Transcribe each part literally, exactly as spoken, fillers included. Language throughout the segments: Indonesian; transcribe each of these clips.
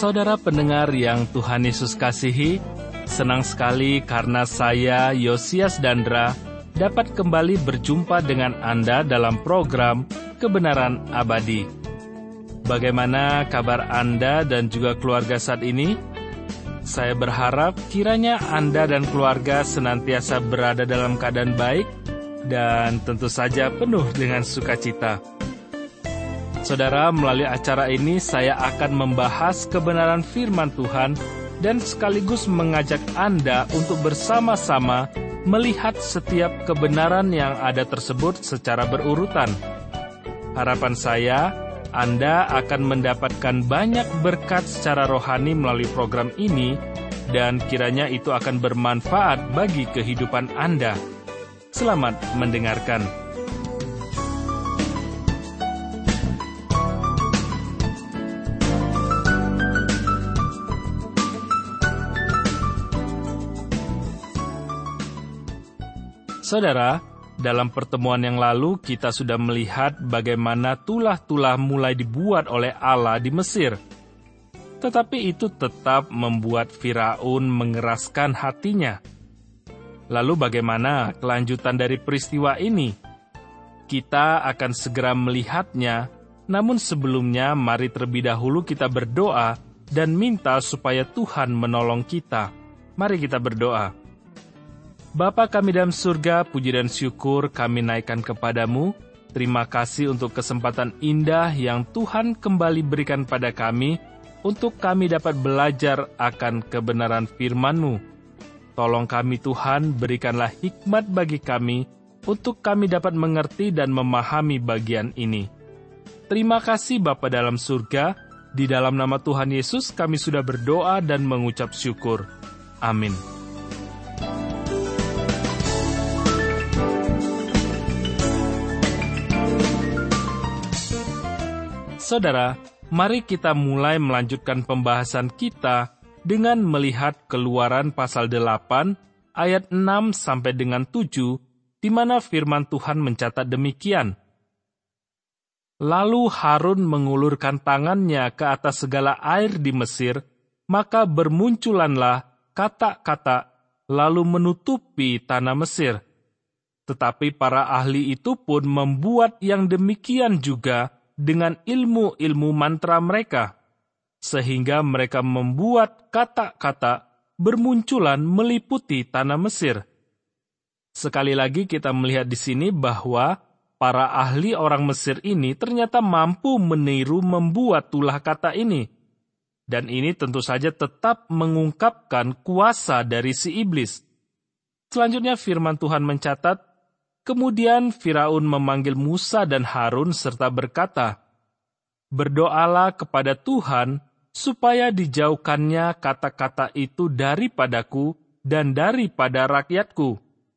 Saudara pendengar yang Tuhan Yesus kasihi, senang sekali karena saya, Yosias Dandra, dapat kembali berjumpa dengan Anda dalam program Kebenaran Abadi. Bagaimana kabar Anda dan juga keluarga saat ini? Saya berharap kiranya Anda dan keluarga senantiasa berada dalam keadaan baik dan tentu saja penuh dengan sukacita. Saudara, melalui acara ini saya akan membahas kebenaran firman Tuhan dan sekaligus mengajak Anda untuk bersama-sama melihat setiap kebenaran yang ada tersebut secara berurutan. Harapan saya, Anda akan mendapatkan banyak berkat secara rohani melalui program ini dan kiranya itu akan bermanfaat bagi kehidupan Anda. Selamat mendengarkan. Saudara, dalam pertemuan yang lalu kita sudah melihat bagaimana tulah-tulah mulai dibuat oleh Allah di Mesir. Tetapi itu tetap membuat Firaun mengeraskan hatinya. Lalu bagaimana kelanjutan dari peristiwa ini? Kita akan segera melihatnya, namun sebelumnya mari terlebih dahulu kita berdoa dan minta supaya Tuhan menolong kita. Mari kita berdoa. Bapa kami dalam surga, puji dan syukur kami naikkan kepadamu. Terima kasih untuk kesempatan indah yang Tuhan kembali berikan pada kami, untuk kami dapat belajar akan kebenaran firman-Mu. Tolong kami Tuhan, berikanlah hikmat bagi kami, untuk kami dapat mengerti dan memahami bagian ini. Terima kasih Bapa dalam surga, di dalam nama Tuhan Yesus kami sudah berdoa dan mengucap syukur. Amin. Saudara, mari kita mulai melanjutkan pembahasan kita dengan melihat Keluaran pasal delapan ayat enam sampai dengan tujuh, di mana firman Tuhan mencatat demikian. Lalu Harun mengulurkan tangannya ke atas segala air di Mesir, maka bermunculanlah katak-katak lalu menutupi tanah Mesir. Tetapi para ahli itu pun membuat yang demikian juga dengan ilmu-ilmu mantra mereka, sehingga mereka membuat kata-kata bermunculan meliputi tanah Mesir. Sekali lagi kita melihat di sini bahwa para ahli orang Mesir ini ternyata mampu meniru membuat tulah kata ini. Dan ini tentu saja tetap mengungkapkan kuasa dari si iblis. Selanjutnya firman Tuhan mencatat, kemudian Firaun memanggil Musa dan Harun serta berkata, "Berdoalah kepada Tuhan supaya dijauhkannya kata-kata itu daripadaku dan daripada rakyatku.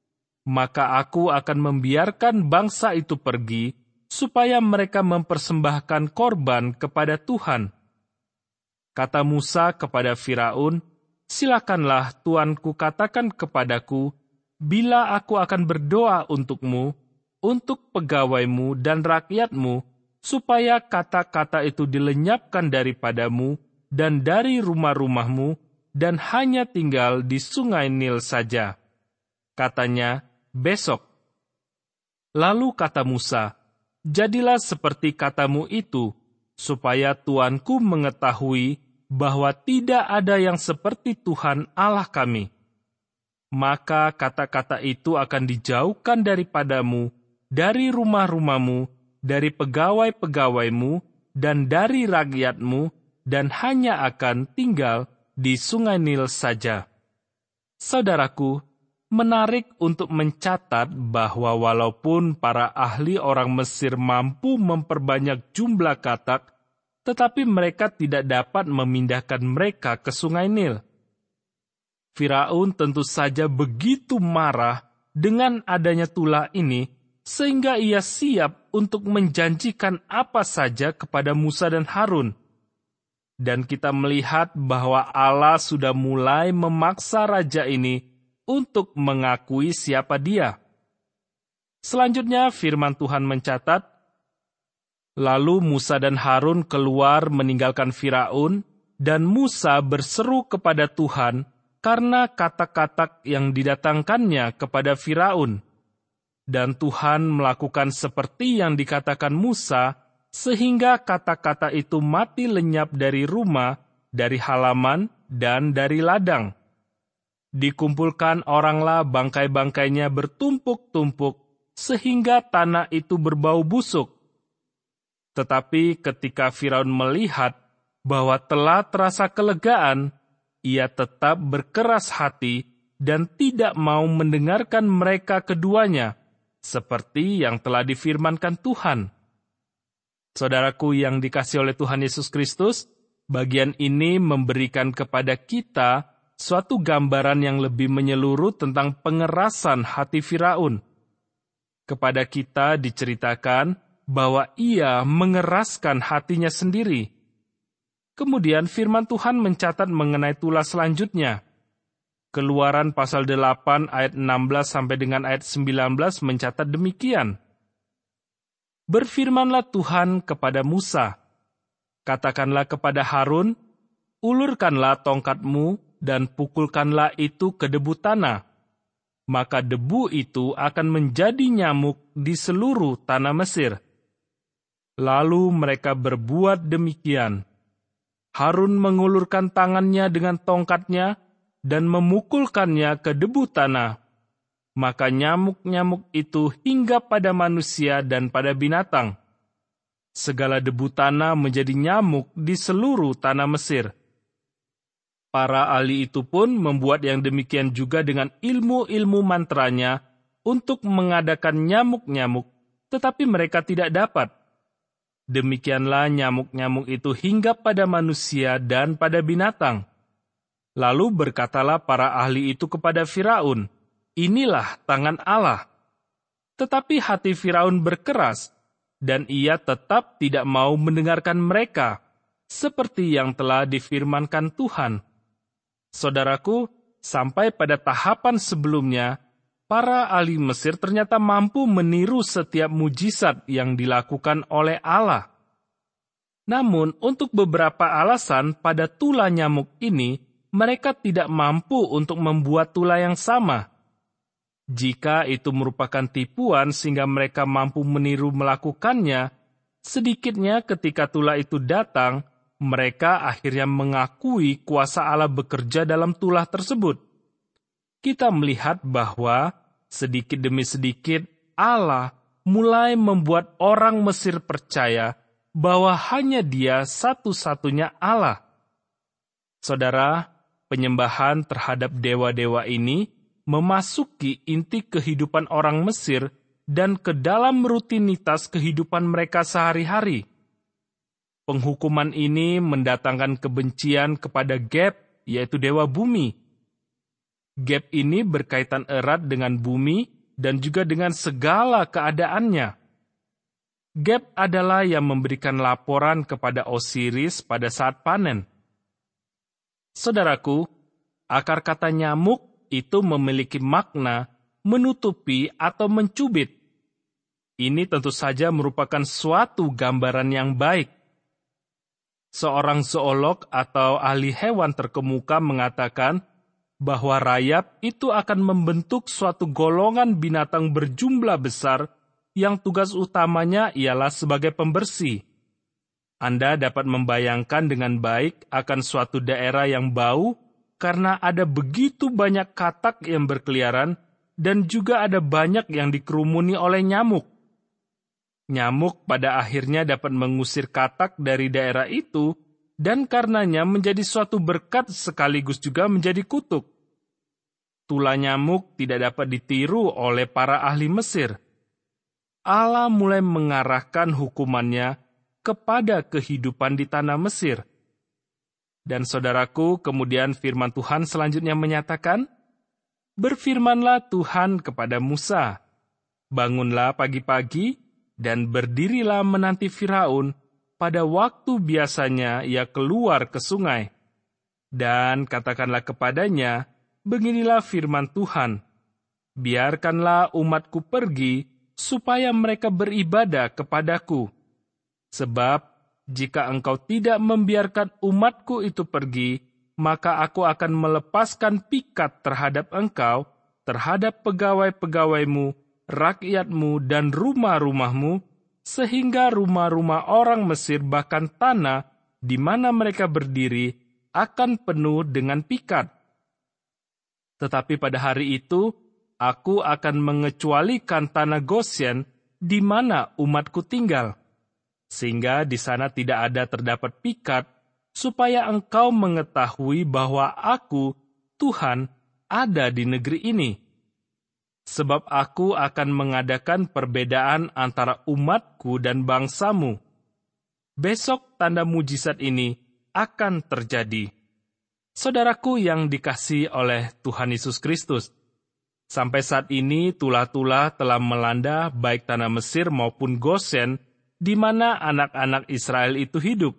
Maka aku akan membiarkan bangsa itu pergi, supaya mereka mempersembahkan korban kepada Tuhan." Kata Musa kepada Firaun, "Silakanlah tuanku katakan kepadaku, bila aku akan berdoa untukmu, untuk pegawaimu dan rakyatmu, supaya kata-kata itu dilenyapkan daripadamu dan dari rumah-rumahmu, dan hanya tinggal di sungai Nil saja." Katanya, "Besok." Lalu kata Musa, "Jadilah seperti katamu itu, supaya tuanku mengetahui bahwa tidak ada yang seperti Tuhan Allah kami. Maka kata-kata itu akan dijauhkan daripadamu, dari rumah-rumahmu, dari pegawai-pegawaimu, dan dari rakyatmu, dan hanya akan tinggal di sungai Nil saja." Saudaraku, menarik untuk mencatat bahwa walaupun para ahli orang Mesir mampu memperbanyak jumlah katak, tetapi mereka tidak dapat memindahkan mereka ke sungai Nil. Firaun tentu saja begitu marah dengan adanya tulah ini, sehingga ia siap untuk menjanjikan apa saja kepada Musa dan Harun. Dan kita melihat bahwa Allah sudah mulai memaksa raja ini untuk mengakui siapa dia. Selanjutnya firman Tuhan mencatat, "Lalu Musa dan Harun keluar meninggalkan Firaun, dan Musa berseru kepada Tuhan karena kata-kata yang didatangkannya kepada Firaun. Dan Tuhan melakukan seperti yang dikatakan Musa, sehingga kata-kata itu mati lenyap dari rumah, dari halaman, dan dari ladang. Dikumpulkan oranglah bangkai-bangkainya bertumpuk-tumpuk, sehingga tanah itu berbau busuk. Tetapi ketika Firaun melihat bahwa telah terasa kelegaan, ia tetap berkeras hati dan tidak mau mendengarkan mereka keduanya, seperti yang telah difirmankan Tuhan. Saudaraku yang dikasihi oleh Tuhan Yesus Kristus, bagian ini memberikan kepada kita suatu gambaran yang lebih menyeluruh tentang pengerasan hati Firaun. Kepada kita diceritakan bahwa ia mengeraskan hatinya sendiri. Kemudian firman Tuhan mencatat mengenai tulah selanjutnya. Keluaran pasal delapan ayat enam belas sampai dengan ayat sembilan belas mencatat demikian. Berfirmanlah Tuhan kepada Musa, katakanlah kepada Harun, ulurkanlah tongkatmu dan pukulkanlah itu ke debu tanah. Maka debu itu akan menjadi nyamuk di seluruh tanah Mesir. Lalu mereka berbuat demikian. Harun mengulurkan tangannya dengan tongkatnya dan memukulkannya ke debu tanah. Maka nyamuk-nyamuk itu hinggap pada manusia dan pada binatang. Segala debu tanah menjadi nyamuk di seluruh tanah Mesir. Para ahli itu pun membuat yang demikian juga dengan ilmu-ilmu mantranya untuk mengadakan nyamuk-nyamuk, tetapi mereka tidak dapat. Demikianlah nyamuk-nyamuk itu hinggap pada manusia dan pada binatang. Lalu berkatalah para ahli itu kepada Firaun, inilah tangan Allah. Tetapi hati Firaun berkeras, dan ia tetap tidak mau mendengarkan mereka, seperti yang telah difirmankan Tuhan. Saudaraku, sampai pada tahapan sebelumnya, para ahli Mesir ternyata mampu meniru setiap mujizat yang dilakukan oleh Allah. Namun, untuk beberapa alasan pada tulah nyamuk ini, mereka tidak mampu untuk membuat tulah yang sama. Jika itu merupakan tipuan sehingga mereka mampu meniru melakukannya, sedikitnya ketika tulah itu datang, mereka akhirnya mengakui kuasa Allah bekerja dalam tulah tersebut. Kita melihat bahwa sedikit demi sedikit Allah mulai membuat orang Mesir percaya bahwa hanya Dia satu-satunya Allah. Saudara, penyembahan terhadap dewa-dewa ini memasuki inti kehidupan orang Mesir dan ke dalam rutinitas kehidupan mereka sehari-hari. Penghukuman ini mendatangkan kebencian kepada Geb, yaitu dewa bumi. Geb ini berkaitan erat dengan bumi dan juga dengan segala keadaannya. Geb adalah yang memberikan laporan kepada Osiris pada saat panen. Saudaraku, akar kata nyamuk itu memiliki makna menutupi atau mencubit. Ini tentu saja merupakan suatu gambaran yang baik. Seorang zoolog atau ahli hewan terkemuka mengatakan bahwa rayap itu akan membentuk suatu golongan binatang berjumlah besar yang tugas utamanya ialah sebagai pembersih. Anda dapat membayangkan dengan baik akan suatu daerah yang bau karena ada begitu banyak katak yang berkeliaran dan juga ada banyak yang dikerumuni oleh nyamuk. Nyamuk pada akhirnya dapat mengusir katak dari daerah itu dan karenanya menjadi suatu berkat sekaligus juga menjadi kutuk. Tulah nyamuk tidak dapat ditiru oleh para ahli Mesir. Allah mulai mengarahkan hukumannya kepada kehidupan di tanah Mesir. Dan saudaraku, kemudian firman Tuhan selanjutnya menyatakan, berfirmanlah Tuhan kepada Musa, bangunlah pagi-pagi dan berdirilah menanti Firaun pada waktu biasanya ia keluar ke sungai. Dan katakanlah kepadanya, beginilah firman Tuhan, biarkanlah umatku pergi supaya mereka beribadah kepadaku. Sebab jika engkau tidak membiarkan umatku itu pergi, maka aku akan melepaskan pikat terhadap engkau, terhadap pegawai-pegawaimu, rakyatmu, dan rumah-rumahmu, sehingga rumah-rumah orang Mesir bahkan tanah di mana mereka berdiri akan penuh dengan pikat. Tetapi pada hari itu, aku akan mengecualikan tanah Gosyen di mana umatku tinggal, sehingga di sana tidak ada terdapat pikat, supaya engkau mengetahui bahwa aku, Tuhan, ada di negeri ini. Sebab aku akan mengadakan perbedaan antara umatku dan bangsamu. Besok tanda mujizat ini akan terjadi. Saudaraku yang dikasihi oleh Tuhan Yesus Kristus, sampai saat ini tulah-tulah telah melanda baik tanah Mesir maupun Gosyen, di mana anak-anak Israel itu hidup.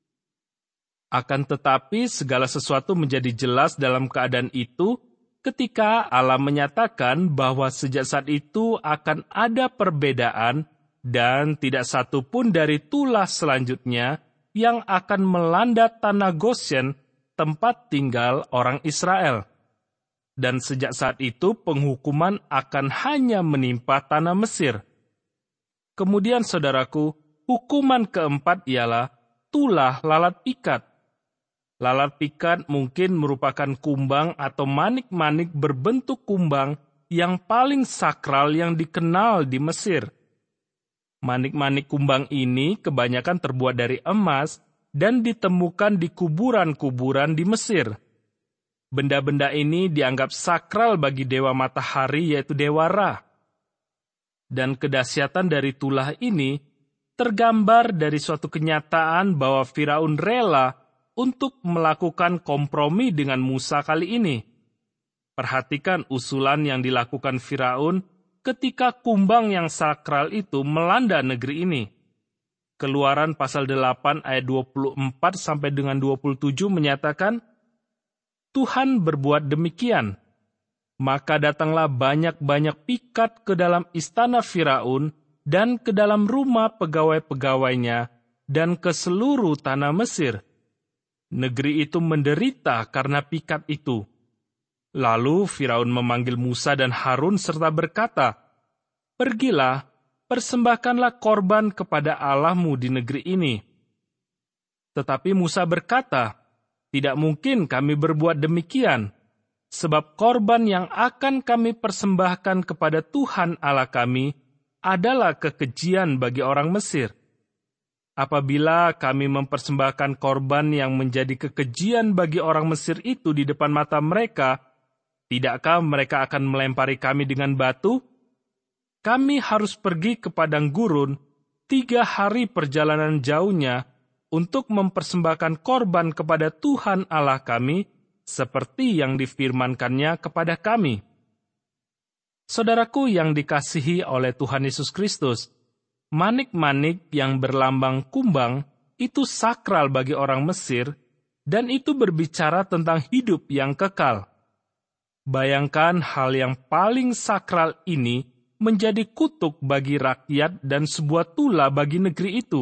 Akan tetapi segala sesuatu menjadi jelas dalam keadaan itu ketika Allah menyatakan bahwa sejak saat itu akan ada perbedaan dan tidak satu pun dari tulah selanjutnya yang akan melanda tanah Gosyen, tempat tinggal orang Israel. Dan sejak saat itu penghukuman akan hanya menimpa tanah Mesir. Kemudian saudaraku, hukuman keempat ialah tulah lalat pikat. Lalat pikat mungkin merupakan kumbang atau manik-manik berbentuk kumbang yang paling sakral yang dikenal di Mesir. Manik-manik kumbang ini kebanyakan terbuat dari emas dan ditemukan di kuburan-kuburan di Mesir. Benda-benda ini dianggap sakral bagi dewa matahari yaitu Dewa Ra. Dan kedahsyatan dari tulah ini tergambar dari suatu kenyataan bahwa Firaun rela untuk melakukan kompromi dengan Musa kali ini. Perhatikan usulan yang dilakukan Firaun ketika kumbang yang sakral itu melanda negeri ini. Keluaran pasal delapan ayat dua puluh empat sampai dengan dua puluh tujuh menyatakan, Tuhan berbuat demikian. Maka datanglah banyak-banyak pikat ke dalam istana Firaun dan ke dalam rumah pegawai-pegawainya dan ke seluruh tanah Mesir. Negeri itu menderita karena pikat itu. Lalu Firaun memanggil Musa dan Harun serta berkata, Pergilah, persembahkanlah korban kepada Allahmu di negeri ini. Tetapi Musa berkata, Tidak mungkin kami berbuat demikian, sebab korban yang akan kami persembahkan kepada Tuhan Allah kami adalah kekejian bagi orang Mesir. Apabila kami mempersembahkan korban yang menjadi kekejian bagi orang Mesir itu di depan mata mereka, tidakkah mereka akan melempari kami dengan batu? Kami harus pergi ke padang gurun, tiga hari perjalanan jauhnya, untuk mempersembahkan korban kepada Tuhan Allah kami, seperti yang difirmankannya kepada kami. Saudaraku yang dikasihi oleh Tuhan Yesus Kristus, manik-manik yang berlambang kumbang itu sakral bagi orang Mesir, dan itu berbicara tentang hidup yang kekal. Bayangkan hal yang paling sakral ini menjadi kutuk bagi rakyat dan sebuah tulah bagi negeri itu.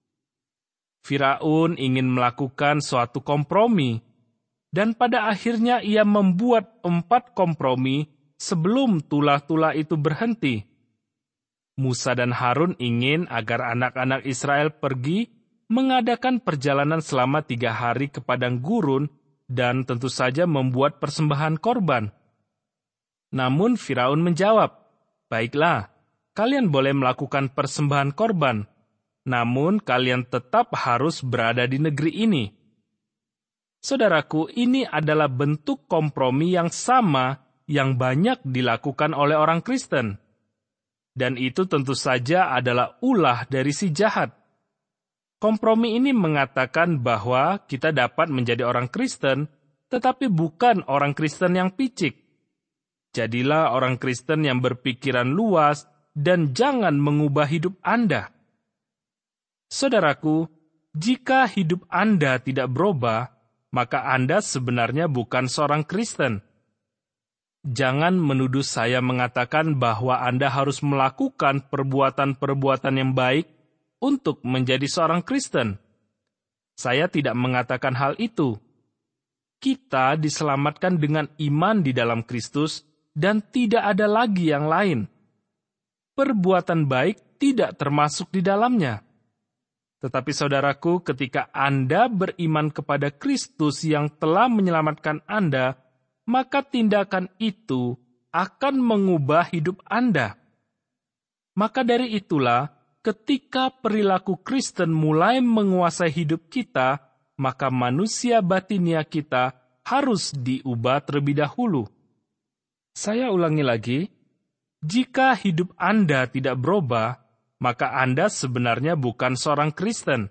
Firaun ingin melakukan suatu kompromi, dan pada akhirnya ia membuat empat kompromi sebelum tulah-tulah itu berhenti. Musa dan Harun ingin agar anak-anak Israel pergi mengadakan perjalanan selama tiga hari ke padang gurun dan tentu saja membuat persembahan korban. Namun Firaun menjawab, Baiklah, kalian boleh melakukan persembahan korban, namun kalian tetap harus berada di negeri ini. Saudaraku, ini adalah bentuk kompromi yang sama yang banyak dilakukan oleh orang Kristen. Dan itu tentu saja adalah ulah dari si jahat. Kompromi ini mengatakan bahwa kita dapat menjadi orang Kristen, tetapi bukan orang Kristen yang picik. Jadilah orang Kristen yang berpikiran luas dan jangan mengubah hidup Anda. Saudaraku, jika hidup Anda tidak berubah, maka Anda sebenarnya bukan seorang Kristen. Jangan menuduh saya mengatakan bahwa Anda harus melakukan perbuatan-perbuatan yang baik untuk menjadi seorang Kristen. Saya tidak mengatakan hal itu. Kita diselamatkan dengan iman di dalam Kristus dan tidak ada lagi yang lain. Perbuatan baik tidak termasuk di dalamnya. Tetapi saudaraku, ketika Anda beriman kepada Kristus yang telah menyelamatkan Anda, maka tindakan itu akan mengubah hidup Anda. Maka dari itulah, ketika perilaku Kristen mulai menguasai hidup kita, maka manusia batinia kita harus diubah terlebih dahulu. Saya ulangi lagi, jika hidup Anda tidak berubah, maka Anda sebenarnya bukan seorang Kristen.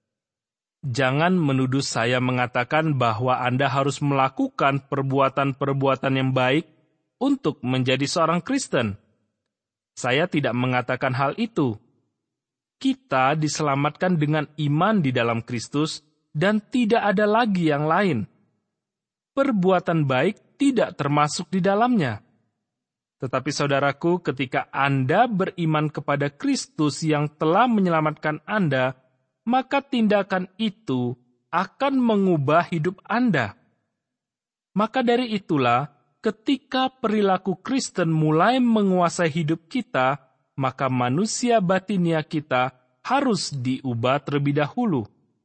Jangan menuduh saya mengatakan bahwa Anda harus melakukan perbuatan-perbuatan yang baik untuk menjadi seorang Kristen. Saya tidak mengatakan hal itu. Kita diselamatkan dengan iman di dalam Kristus dan tidak ada lagi yang lain. Perbuatan baik tidak termasuk di dalamnya. Tetapi saudaraku, ketika Anda beriman kepada Kristus yang telah menyelamatkan Anda, maka tindakan itu akan mengubah hidup Anda. Maka dari itulah, ketika perilaku Kristen mulai menguasai hidup kita, maka manusia batinia kita harus diubah terlebih dahulu.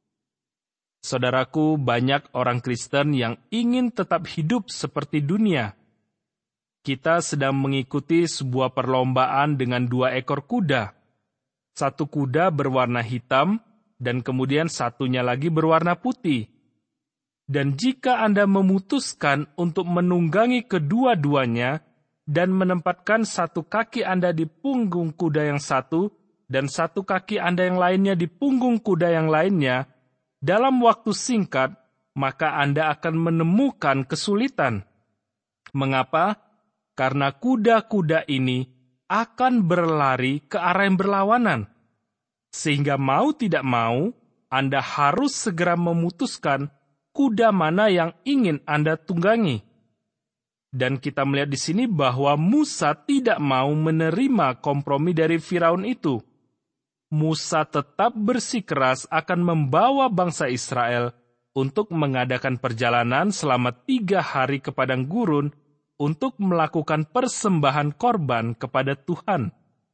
Saudaraku, banyak orang Kristen yang ingin tetap hidup seperti dunia. Kita sedang mengikuti sebuah perlombaan dengan dua ekor kuda. Satu kuda berwarna hitam, dan kemudian satunya lagi berwarna putih. Dan jika Anda memutuskan untuk menunggangi kedua-duanya, dan menempatkan satu kaki Anda di punggung kuda yang satu, dan satu kaki Anda yang lainnya di punggung kuda yang lainnya, dalam waktu singkat, maka Anda akan menemukan kesulitan. Mengapa? Karena kuda-kuda ini akan berlari ke arah yang berlawanan. Sehingga mau tidak mau, Anda harus segera memutuskan kuda mana yang ingin Anda tunggangi. Dan kita melihat di sini bahwa Musa tidak mau menerima kompromi dari Firaun itu. Musa tetap bersikeras akan membawa bangsa Israel untuk mengadakan perjalanan selama tiga hari ke padang gurun untuk melakukan persembahan korban kepada Tuhan.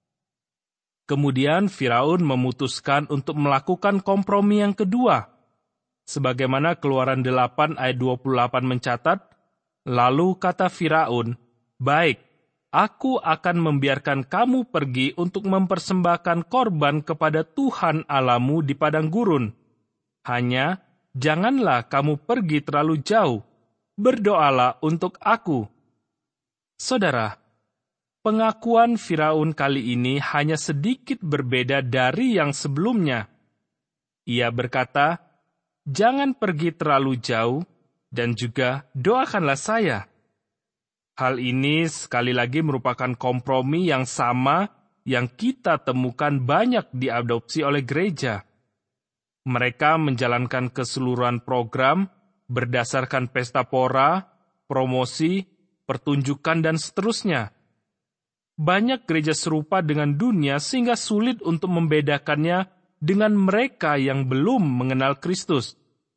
Kemudian Firaun memutuskan untuk melakukan kompromi yang kedua. Sebagaimana Keluaran delapan ayat dua puluh delapan mencatat, lalu kata Firaun, "Baik, aku akan membiarkan kamu pergi untuk mempersembahkan korban kepada Tuhan Allahmu di padang gurun. Hanya, janganlah kamu pergi terlalu jauh. Berdoalah untuk aku." Saudara, pengakuan Firaun kali ini hanya sedikit berbeda dari yang sebelumnya. Ia berkata, "Jangan pergi terlalu jauh, dan juga doakanlah saya." Hal ini sekali lagi merupakan kompromi yang sama yang kita temukan banyak diadopsi oleh gereja. Mereka menjalankan keseluruhan program berdasarkan pesta pora, promosi, pertunjukan, dan seterusnya. Banyak gereja serupa dengan dunia sehingga sulit untuk membedakannya dengan mereka yang belum mengenal Kristus.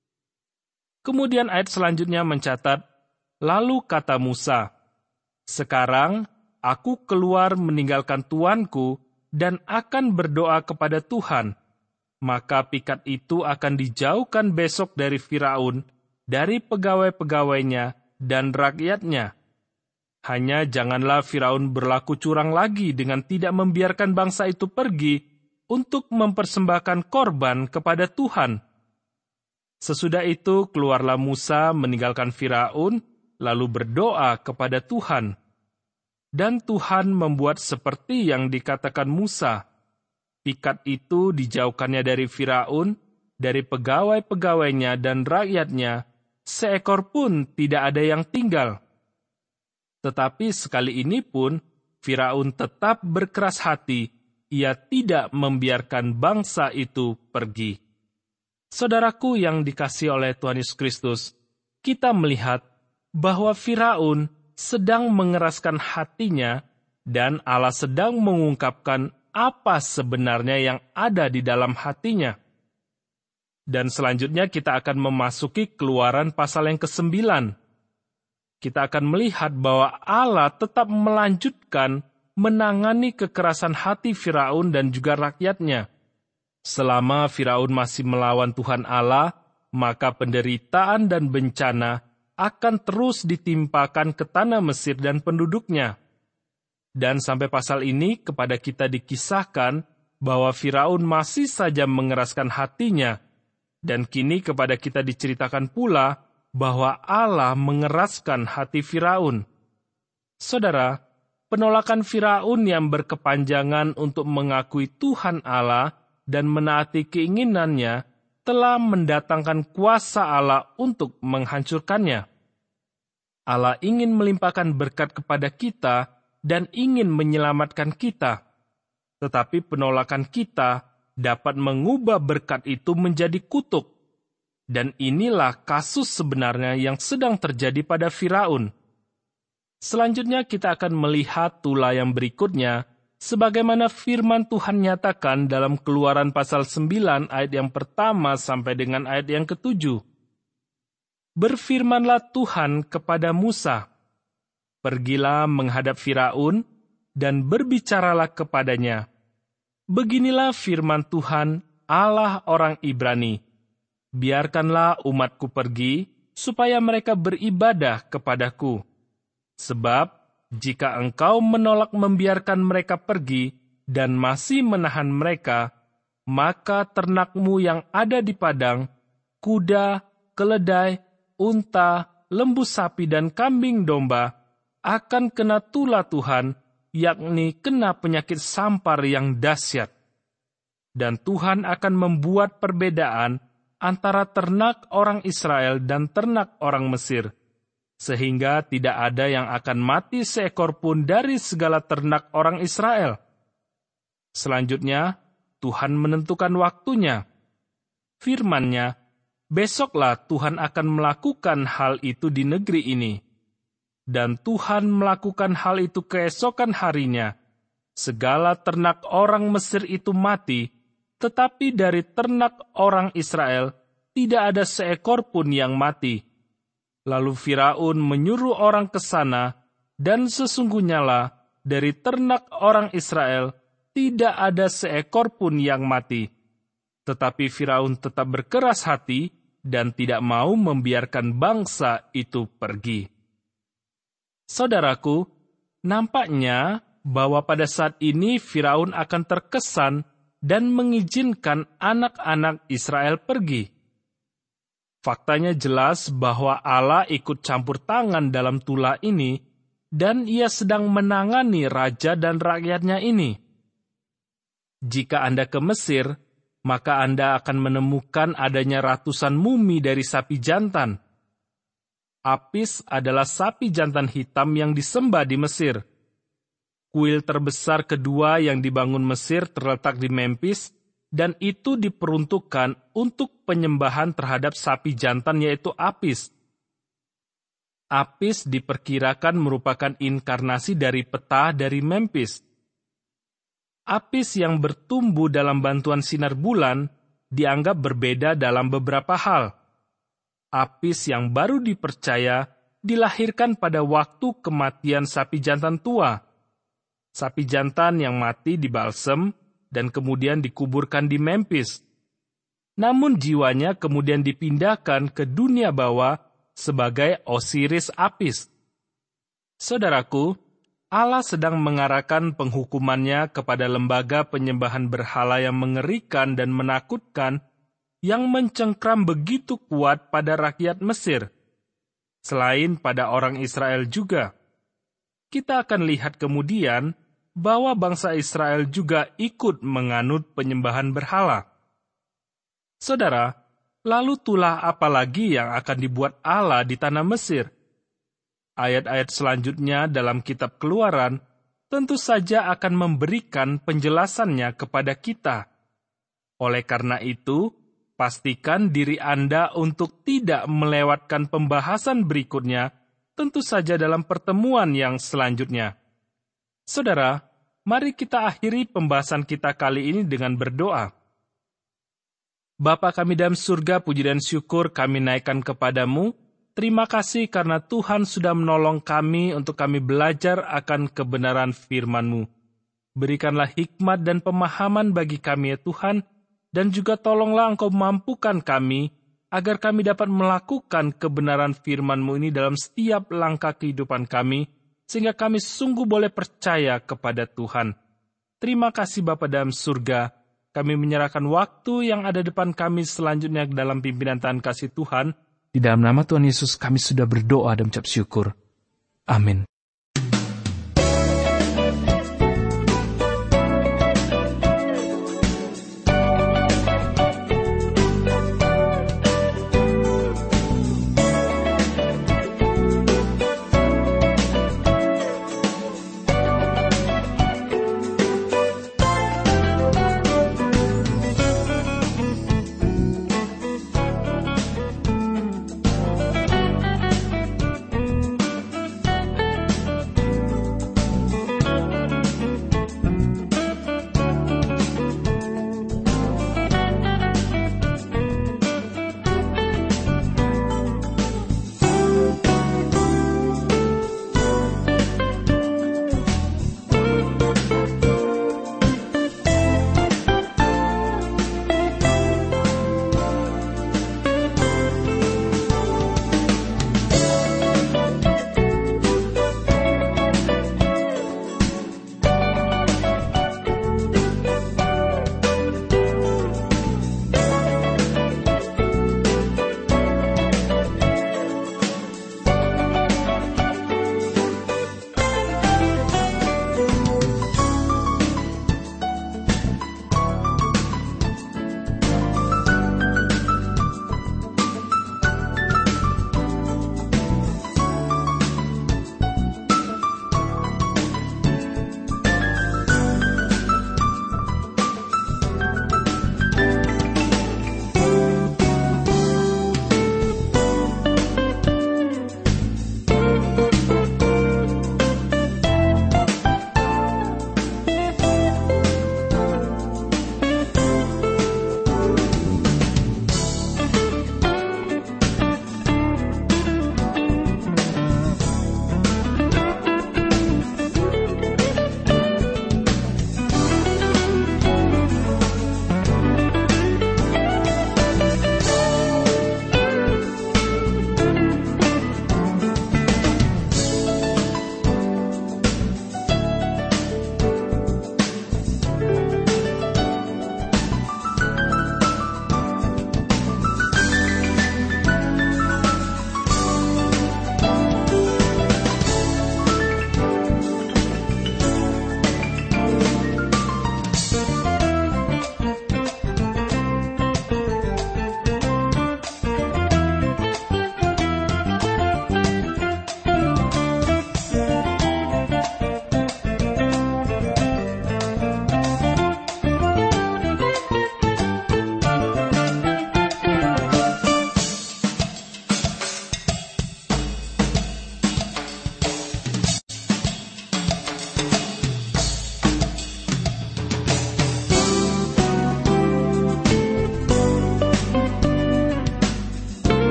Kemudian ayat selanjutnya mencatat, lalu kata Musa, "Sekarang aku keluar meninggalkan tuanku dan akan berdoa kepada Tuhan. Maka pikat itu akan dijauhkan besok dari Firaun, dari pegawai-pegawainya dan rakyatnya. Hanya janganlah Firaun berlaku curang lagi dengan tidak membiarkan bangsa itu pergi untuk mempersembahkan korban kepada Tuhan." Sesudah itu keluarlah Musa meninggalkan Firaun, lalu berdoa kepada Tuhan. Dan Tuhan membuat seperti yang dikatakan Musa. Pikat itu dijauhkannya dari Firaun, dari pegawai-pegawainya dan rakyatnya, seekor pun tidak ada yang tinggal. Tetapi sekali ini pun, Firaun tetap berkeras hati, ia tidak membiarkan bangsa itu pergi. Saudaraku yang dikasihi oleh Tuhan Yesus Kristus, kita melihat bahwa Firaun sedang mengeraskan hatinya dan Allah sedang mengungkapkan apa sebenarnya yang ada di dalam hatinya. Dan selanjutnya kita akan memasuki Keluaran pasal yang kesembilan. Kita akan melihat bahwa Allah tetap melanjutkan menangani kekerasan hati Firaun dan juga rakyatnya. Selama Firaun masih melawan Tuhan Allah, maka penderitaan dan bencana akan terus ditimpakan ke tanah Mesir dan penduduknya. Dan sampai pasal ini kepada kita dikisahkan bahwa Firaun masih saja mengeraskan hatinya, dan kini kepada kita diceritakan pula bahwa Allah mengeraskan hati Firaun. Saudara, penolakan Firaun yang berkepanjangan untuk mengakui Tuhan Allah dan menaati keinginannya telah mendatangkan kuasa Allah untuk menghancurkannya. Allah ingin melimpahkan berkat kepada kita dan ingin menyelamatkan kita. Tetapi penolakan kita dapat mengubah berkat itu menjadi kutuk. Dan inilah kasus sebenarnya yang sedang terjadi pada Firaun. Selanjutnya kita akan melihat tulah yang berikutnya, sebagaimana firman Tuhan nyatakan dalam Keluaran pasal sembilan ayat yang pertama sampai dengan ayat yang ketujuh. Berfirmanlah Tuhan kepada Musa, "Pergilah menghadap Firaun dan berbicaralah kepadanya. Beginilah firman Tuhan, Allah orang Ibrani. Biarkanlah umatku pergi, supaya mereka beribadah kepadaku. Sebab, jika engkau menolak membiarkan mereka pergi dan masih menahan mereka, maka ternakmu yang ada di padang, kuda, keledai, unta, lembu sapi dan kambing domba, akan kena tulah Tuhan, yakni kena penyakit sampar yang dahsyat. Dan Tuhan akan membuat perbedaan antara ternak orang Israel dan ternak orang Mesir, sehingga tidak ada yang akan mati seekor pun dari segala ternak orang Israel." Selanjutnya, Tuhan menentukan waktunya. Firman-Nya, "Besoklah Tuhan akan melakukan hal itu di negeri ini." Dan Tuhan melakukan hal itu keesokan harinya. Segala ternak orang Mesir itu mati, tetapi dari ternak orang Israel tidak ada seekor pun yang mati. Lalu Firaun menyuruh orang ke sana, dan sesungguhnya lah dari ternak orang Israel tidak ada seekor pun yang mati. Tetapi Firaun tetap berkeras hati dan tidak mau membiarkan bangsa itu pergi. Saudaraku, nampaknya bahwa pada saat ini Firaun akan terkesan dan mengizinkan anak-anak Israel pergi. Faktanya jelas bahwa Allah ikut campur tangan dalam tulah ini, dan Ia sedang menangani raja dan rakyatnya ini. Jika Anda ke Mesir, maka Anda akan menemukan adanya ratusan mumi dari sapi jantan. Apis adalah sapi jantan hitam yang disembah di Mesir. Kuil terbesar kedua yang dibangun Mesir terletak di Memphis, dan itu diperuntukkan untuk penyembahan terhadap sapi jantan yaitu Apis. Apis diperkirakan merupakan inkarnasi dari peta dari Memphis. Apis yang bertumbuh dalam bantuan sinar bulan dianggap berbeda dalam beberapa hal. Apis yang baru dipercaya dilahirkan pada waktu kematian sapi jantan tua. Sapi jantan yang mati dibalsem dan kemudian dikuburkan di Memphis. Namun jiwanya kemudian dipindahkan ke dunia bawah sebagai Osiris Apis. Saudaraku, Allah sedang mengarahkan penghukumannya kepada lembaga penyembahan berhala yang mengerikan dan menakutkan yang mencengkram begitu kuat pada rakyat Mesir, selain pada orang Israel juga. Kita akan lihat kemudian bahwa bangsa Israel juga ikut menganut penyembahan berhala. Saudara, lalu tulah apa lagi yang akan dibuat Allah di tanah Mesir? Ayat-ayat selanjutnya dalam kitab Keluaran tentu saja akan memberikan penjelasannya kepada kita. Oleh karena itu, pastikan diri Anda untuk tidak melewatkan pembahasan berikutnya, tentu saja dalam pertemuan yang selanjutnya. Saudara, mari kita akhiri pembahasan kita kali ini dengan berdoa. Bapa kami dalam surga, puji dan syukur kami naikkan kepadamu. Terima kasih karena Tuhan sudah menolong kami untuk kami belajar akan kebenaran firman-Mu. Berikanlah hikmat dan pemahaman bagi kami ya Tuhan, dan juga tolonglah Engkau mampukan kami, agar kami dapat melakukan kebenaran firman-Mu ini dalam setiap langkah kehidupan kami, sehingga kami sungguh boleh percaya kepada Tuhan. Terima kasih Bapa dalam surga, kami menyerahkan waktu yang ada depan kami selanjutnya dalam pimpinan tangan kasih Tuhan. Di dalam nama Tuhan Yesus kami sudah berdoa dan ucap syukur. Amin.